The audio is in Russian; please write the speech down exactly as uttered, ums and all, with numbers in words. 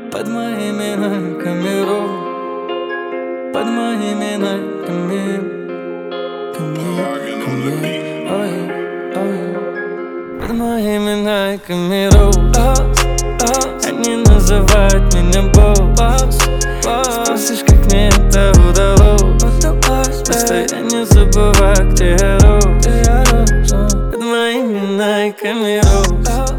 Под моими найками рок, под моими найками. Под моими найками роуз. Они называют меня босс. Спросишь, как мне это удалось? Просто я не забываю, где я рос. Под моими найками роуз.